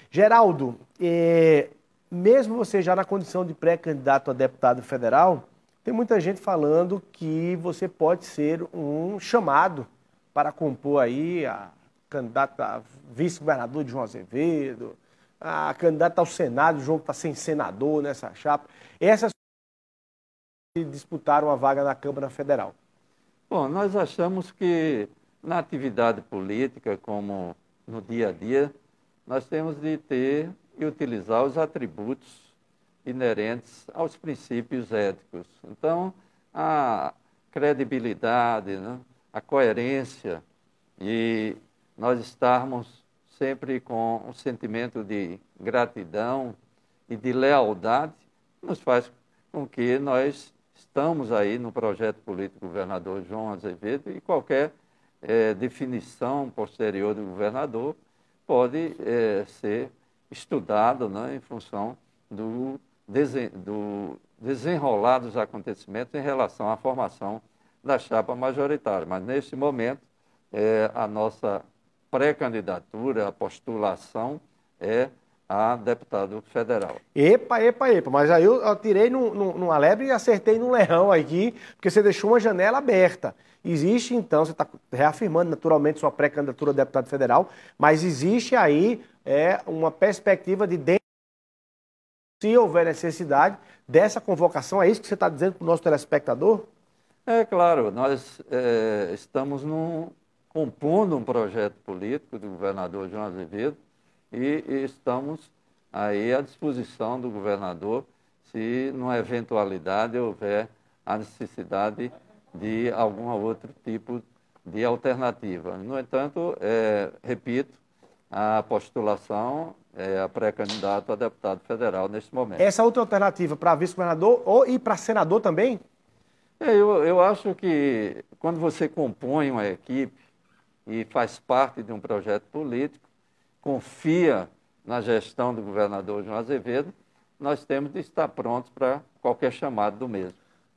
Geraldo, mesmo você já na condição de pré-candidato a deputado federal, tem muita gente falando que você pode ser um chamado para compor aí a candidata a vice-governador de João Azevedo, a candidata ao Senado, o João está sem senador nessa chapa. Essas disputaram a vaga na Câmara Federal. Bom, nós achamos que na atividade política, como no dia a dia, nós temos de ter e utilizar os atributos inerentes aos princípios éticos. Então, a credibilidade, né, a coerência e nós estarmos sempre com um sentimento de gratidão e de lealdade nos faz com que nós estamos aí no projeto político do governador João Azevedo e qualquer definição posterior do governador pode ser estudado, né, em função do desenrolar dos acontecimentos em relação à formação da chapa majoritária. Mas, neste momento, a nossa pré-candidatura, a postulação é a deputado federal. Epa, mas aí eu tirei numa lebre e acertei num leão aqui, porque você deixou uma janela aberta. Existe, então, você está reafirmando naturalmente sua pré-candidatura a deputado federal, mas existe aí uma perspectiva de, se houver necessidade, dessa convocação. É isso que você está dizendo para o nosso telespectador? É claro, nós estamos compondo um projeto político do governador João Azevedo e estamos aí à disposição do governador se, numa eventualidade, houver a necessidade de algum outro tipo de alternativa. No entanto, repito, a postulação é a pré-candidato a deputado federal neste momento. Essa outra alternativa para vice-governador e para senador também? Eu acho que quando você compõe uma equipe e faz parte de um projeto político, confia na gestão do governador João Azevedo, nós temos de estar prontos para qualquer chamado do mesmo.